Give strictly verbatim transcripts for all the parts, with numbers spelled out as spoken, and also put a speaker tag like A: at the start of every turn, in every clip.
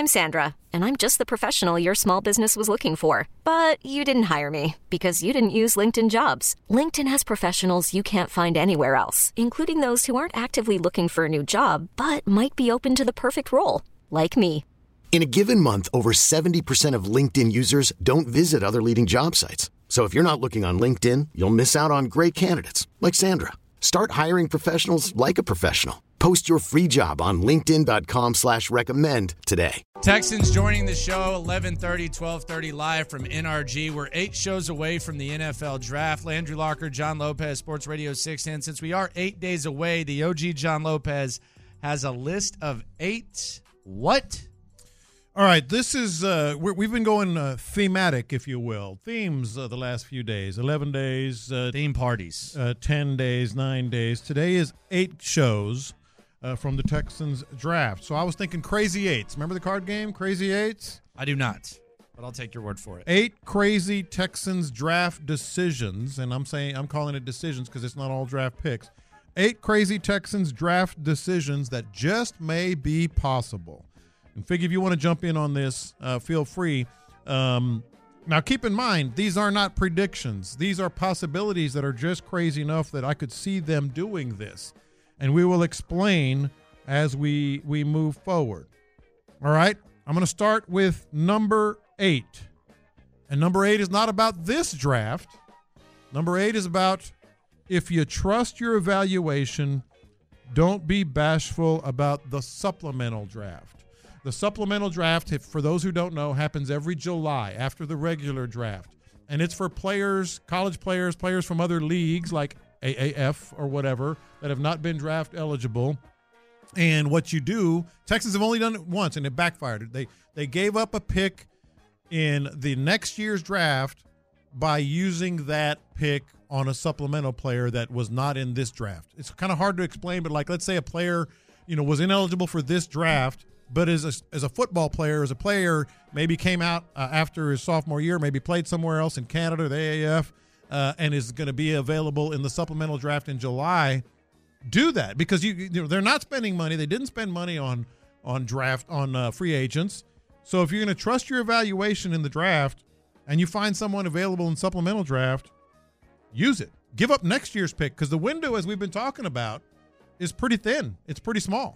A: I'm Sandra, and I'm just the professional your small business was looking for. But you didn't hire me because you didn't use LinkedIn Jobs. LinkedIn has professionals you can't find anywhere else, including those who aren't actively looking for a new job, but might be open to the perfect role, like me.
B: In a given month, over seventy percent of LinkedIn users don't visit other leading job sites. So if you're not looking on LinkedIn, you'll miss out on great candidates like Sandra. Start hiring professionals like a professional. Post your free job on linkedin.com slash recommend today.
C: Texans joining the show, eleven thirty, twelve thirty live from N R G. We're eight shows away from the N F L draft. Landry Locker, John Lopez, Sports Radio six ten. Since we are eight days away, the O G John Lopez has a list of eight what?
D: All right, this is, uh, we're, we've been going uh, thematic, if you will. Themes uh, the last few days, eleven days. Uh,
C: Theme parties.
D: Uh, ten days, nine days. Today is eight shows uh, from the Texans draft. So I was thinking Crazy Eights. Remember the card game, Crazy Eights?
C: I do not, but I'll take your word for it.
D: Eight crazy Texans draft decisions, and I'm saying I'm calling it decisions because it's not all draft picks. Eight crazy Texans draft decisions that just may be possible. And Figgy, if you want to jump in on this, uh, feel free. Um, now, keep in mind, these are not predictions. These are possibilities that are just crazy enough that I could see them doing this. And we will explain as we, we move forward. All right? I'm going to start with number eight. And number eight is not about this draft. Number eight is about if you trust your evaluation, don't be bashful about the supplemental draft. The supplemental draft, if, for those who don't know, happens every July after the regular draft. And it's for players, college players, players from other leagues like A A F or whatever that have not been draft eligible. And what you do, Texans have only done it once, and it backfired. They, they gave up a pick in the next year's draft by using that pick on a supplemental player that was not in this draft. It's kind of hard to explain, but like let's say a player, you know, was ineligible for this draft, but as a, as a football player, as a player, maybe came out uh, after his sophomore year, maybe played somewhere else in Canada, the A A F, uh, and is going to be available in the supplemental draft in July. Do that because you, you know they're not spending money. They didn't spend money on on draft on uh, free agents. So if you're going to trust your evaluation in the draft, and you find someone available in supplemental draft, use it. Give up next year's pick because the window, as we've been talking about, is pretty thin. It's pretty small.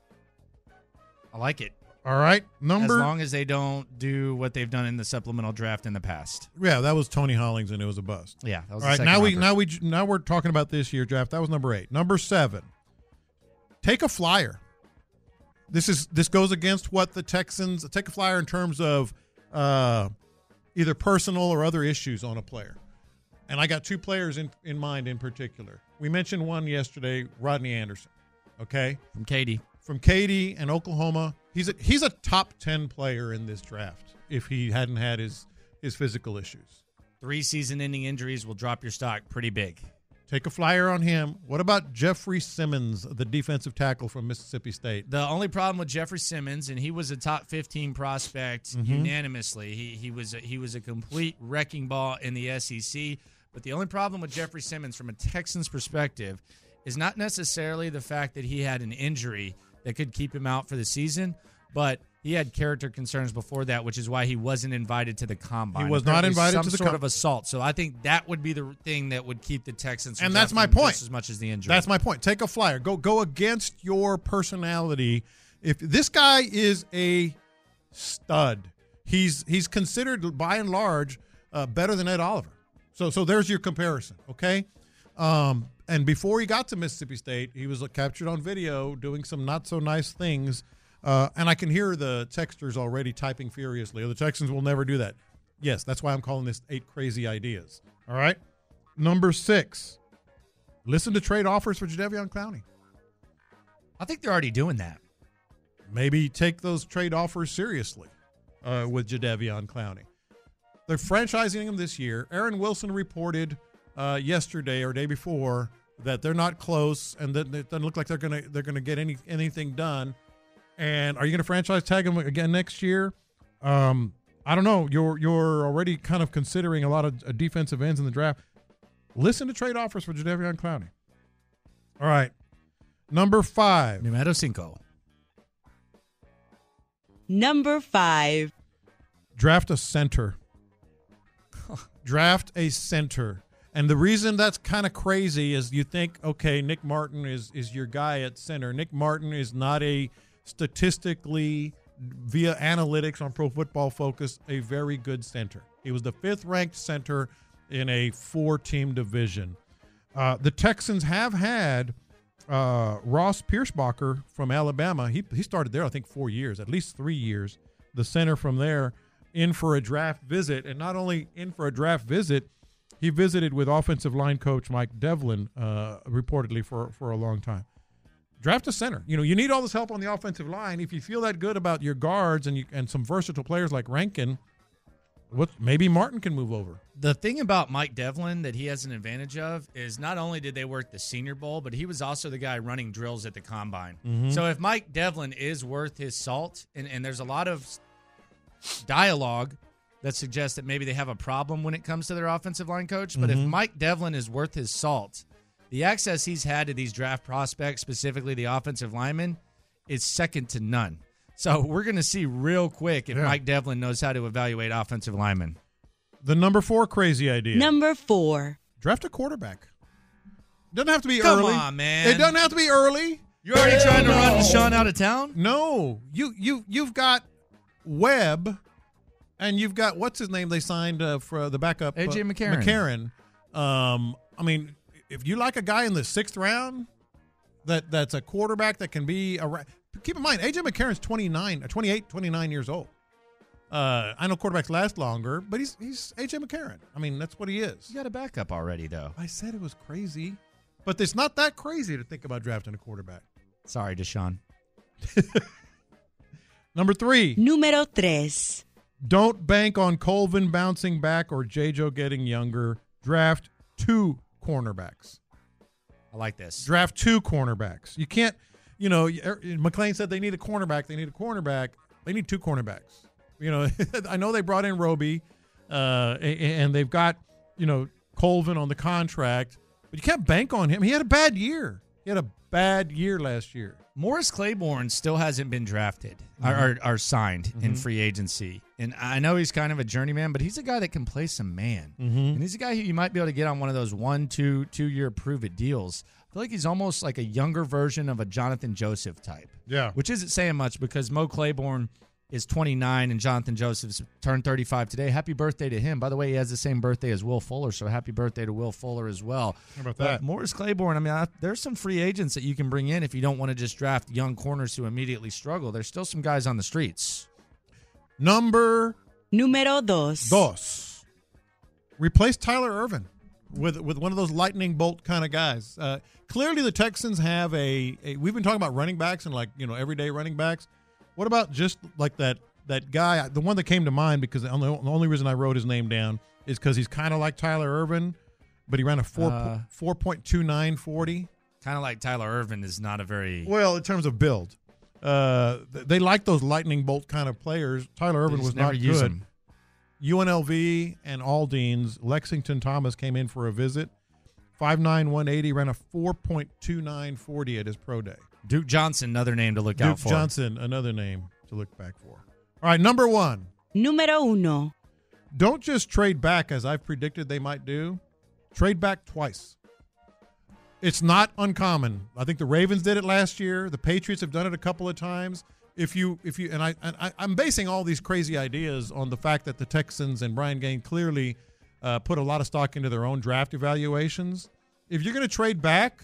C: I like it.
D: All right. Number.
C: As long as they don't do what they've done in the supplemental draft in the past.
D: Yeah, that was Tony Hollings, and it was a bust.
C: Yeah. That was
D: All right.
C: the
D: Now we
C: number.
D: now we now we're talking about this year draft. That was number eight. Number seven. Take a flyer. This is this goes against what the Texans take a flyer in terms of uh, either personal or other issues on a player. And I got two players in, in mind in particular. We mentioned one yesterday, Rodney Anderson. Okay,
C: from Katy.
D: From Katy and Oklahoma. He's a, he's a top ten player in this draft if he hadn't had his, his physical issues.
C: Three season-ending injuries will drop your stock pretty big.
D: Take a flyer on him. What about Jeffrey Simmons, the defensive tackle from Mississippi State?
C: The only problem with Jeffrey Simmons, and he was a top fifteen prospect mm-hmm. unanimously. He he was a, he was a complete wrecking ball in the S E C. But the only problem with Jeffrey Simmons from a Texans perspective is not necessarily the fact that he had an injury that could keep him out for the season, but he had character concerns before that, which is why he wasn't invited to the combine.
D: He was
C: Apparently
D: not invited
C: some
D: to the
C: sort
D: com-
C: of assault. So I think that would be the thing that would keep the Texans from
D: and that's my
C: drafting him
D: point.
C: Just as much as the injury.
D: That's my point. Take a flyer. Go go against your personality. If this guy is a stud, he's he's considered by and large uh, better than Ed Oliver. So so there's your comparison, okay? Um, and before he got to Mississippi State, he was captured on video doing some not so nice things. Uh, and I can hear the texters already typing furiously. Oh, the Texans will never do that. Yes, that's why I'm calling this eight crazy ideas. All right? Number six, listen to trade offers for Jadeveon Clowney.
C: I think they're already doing that.
D: Maybe take those trade offers seriously uh, with Jadeveon Clowney. They're franchising him this year. Aaron Wilson reported uh, yesterday or day before that they're not close and that it doesn't look like they're gonna they're gonna get any anything done. And are you going to franchise tag him again next year? Um, I don't know. You're you're already kind of considering a lot of uh, defensive ends in the draft. Listen to trade offers for Jadeveon Clowney. All right. Number five.
C: Numero cinco.
E: Number five.
D: Draft a center. Draft a center. And the reason that's kind of crazy is you think, okay, Nick Martin is, is your guy at center. Nick Martin is not a statistically, via analytics on Pro Football Focus, a very good center. He was the fifth-ranked center in a four-team division. Uh, the Texans have had uh, Ross Pierschbacher from Alabama. He he started there, I think, four years, at least three years. The center from there in for a draft visit. And not only in for a draft visit, he visited with offensive line coach Mike Devlin, uh, reportedly, for, for a long time. Draft a center. You know, you need all this help on the offensive line. If you feel that good about your guards and you, and some versatile players like Rankin, what maybe Martin can move over.
C: The thing about Mike Devlin that he has an advantage of is not only did they work the Senior Bowl, but he was also the guy running drills at the Combine. Mm-hmm. So if Mike Devlin is worth his salt, and, and there's a lot of dialogue that suggests that maybe they have a problem when it comes to their offensive line coach, but mm-hmm. if Mike Devlin is worth his salt, the access he's had to these draft prospects, specifically the offensive linemen, is second to none. So we're going to see real quick if yeah. Mike Devlin knows how to evaluate offensive linemen.
D: The number four crazy idea.
E: Number four.
D: Draft a quarterback. Doesn't have to be
C: Come
D: early.
C: Come on, man.
D: It doesn't have to be early.
C: You're already trying to run Deshaun out of town?
D: No. You, you, you've got Webb, and you've got, what's his name they signed uh, for the backup?
C: A J
D: uh,
C: McCarron.
D: McCarron. Um, I mean, if you like a guy in the sixth round that that's a quarterback that can be a – keep in mind, A J McCarron's twenty-nine, twenty-eight, twenty-nine years old. Uh, I know quarterbacks last longer, but he's he's A J McCarron. I mean, that's what he is.
C: You got a backup already, though.
D: I said it was crazy, but it's not that crazy to think about drafting a quarterback.
C: Sorry, Deshaun.
D: Number three.
E: Número tres.
D: Don't bank on Colvin bouncing back or J J O getting younger. Draft two cornerbacks.
C: I like this.
D: Draft two cornerbacks. You can't, you know, McClain said they need a cornerback. They need a cornerback. They need two cornerbacks. You know, I know they brought in Roby, uh, and they've got, you know, Colvin on the contract, but you can't bank on him. He had a bad year. He had a bad year last year.
C: Morris Claiborne still hasn't been drafted mm-hmm. or, or, or signed mm-hmm. in free agency. And I know he's kind of a journeyman, but he's a guy that can play some man. Mm-hmm. And he's a guy who you might be able to get on one of those one, two, two-year prove-it deals. I feel like he's almost like a younger version of a Jonathan Joseph type.
D: Yeah.
C: Which isn't saying much because Mo Claiborne is twenty-nine and Jonathan Joseph's turned thirty-five today. Happy birthday to him. By the way, he has the same birthday as Will Fuller, so happy birthday to Will Fuller as well.
D: How about
C: but
D: that?
C: Morris Claiborne, I mean, I, there's some free agents that you can bring in if you don't want to just draft young corners who immediately struggle. There's still some guys on the streets.
D: Number
E: Número dos.
D: Dos. Replace Tyler Ervin with with one of those lightning bolt kind of guys. Uh, clearly, the Texans have a, a. We've been talking about running backs and like you know everyday running backs. What about just like that that guy? The one that came to mind because the only, the only reason I wrote his name down is because he's kind of like Tyler Ervin, but he ran a four
C: uh,
D: four point two nine forty.
C: Kind of like Tyler Ervin is not a very
D: well in terms of build. Uh, they like those lightning bolt kind of players. Tyler Ervin was not good. Him. U N L V and Aldines, Lexington Thomas came in for a visit. five nine, one eighty, ran a four point two nine forty at his pro day.
C: Duke Johnson, another name to look
D: Duke
C: out for.
D: Duke Johnson, another name to look back for. All right, number one.
E: Número uno.
D: Don't just trade back as I've predicted they might do. Trade back twice. It's not uncommon. I think the Ravens did it last year. The Patriots have done it a couple of times. If you, if you, and I, and I I'm basing all these crazy ideas on the fact that the Texans and Brian Gaine clearly uh, put a lot of stock into their own draft evaluations. If you're going to trade back,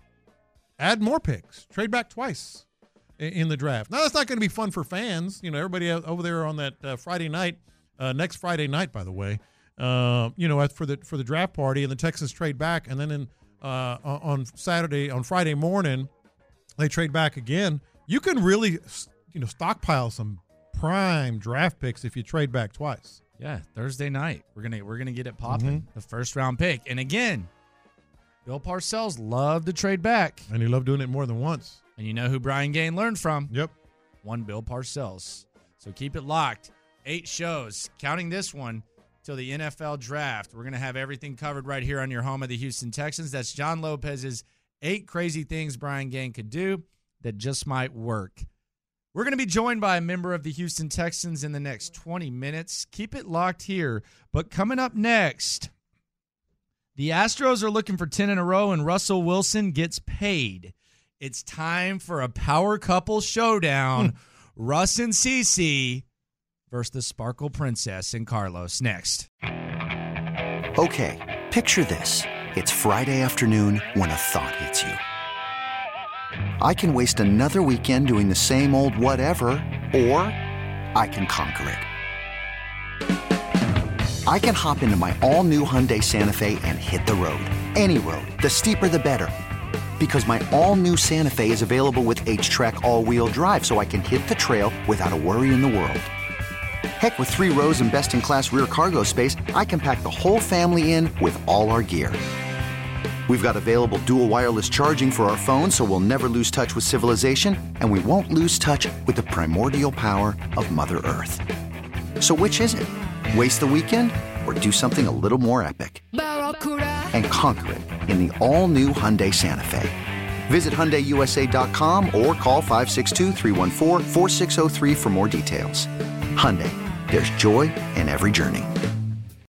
D: add more picks. Trade back twice in, in the draft. Now that's not going to be fun for fans. You know, everybody over there on that uh, Friday night, uh, next Friday night, by the way. Uh, you know, for the for the draft party, and the Texans trade back, and then in uh, on Saturday, on Friday morning, they trade back again. You can really, you know, stockpile some prime draft picks if you trade back twice.
C: Yeah, Thursday night we're gonna we're gonna get it popping. Mm-hmm. The first round pick, and again, Bill Parcells loved to trade back,
D: and he loved doing it more than once.
C: And you know who Brian Gaine learned from?
D: Yep,
C: one Bill Parcells. So keep it locked. Eight shows, counting this one, till the N F L draft. We're gonna have everything covered right here on your home of the Houston Texans. That's John Lopez's eight crazy things Brian Gaine could do that just might work. We're We're going to be joined by a member of the Houston Texans in the next twenty minutes. Keep it locked here. But coming up next, the Astros are looking for ten in a row, and Russell Wilson gets paid. It's time for a power couple showdown. Russ and Cece versus the Sparkle Princess and Carlos. Next.
F: Okay, picture this. It's Friday afternoon when a thought hits you. I can waste another weekend doing the same old whatever, or I can conquer it. I can hop into my all-new Hyundai Santa Fe and hit the road. Any road. The steeper, the better. Because my all-new Santa Fe is available with H-Track all-wheel drive, so I can hit the trail without a worry in the world. Heck, with three rows and best-in-class rear cargo space, I can pack the whole family in with all our gear. We've got available dual wireless charging for our phones, so we'll never lose touch with civilization, and we won't lose touch with the primordial power of Mother Earth. So which is it? Waste the weekend or do something a little more epic? And conquer it in the all-new Hyundai Santa Fe. Visit Hyundai U S A dot com or call five six two, three one four, four six zero three for more details. Hyundai, there's joy in every journey.